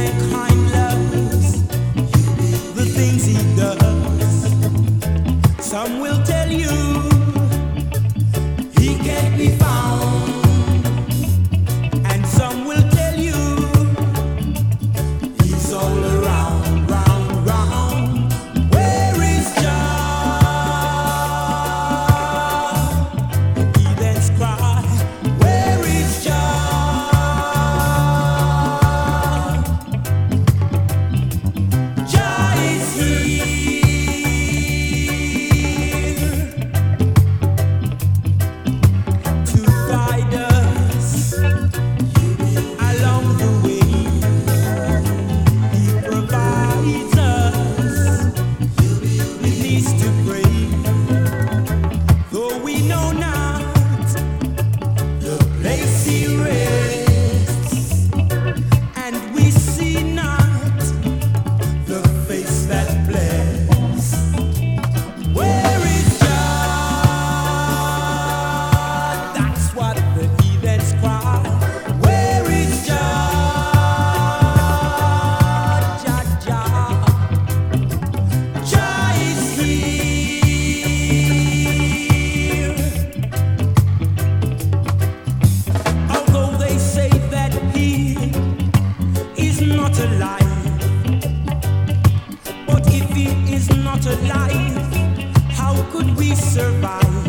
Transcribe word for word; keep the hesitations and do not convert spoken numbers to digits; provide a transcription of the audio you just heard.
kindness, the things he does. Some will tell you he can't be found, and some will tell you he's all around, round, round. Where is Jah? Heathens cry. Where is Jah? Jah is here to guide us along the way. He provides us with needs to pray, though we know not the place he rests, and we see not the face that bless. Where is Jah? That's what the heathens cry. Where is Jah? Jah, Jah. Jah is here. Although they say that he is not alive, but if he is not alive, how could we survive?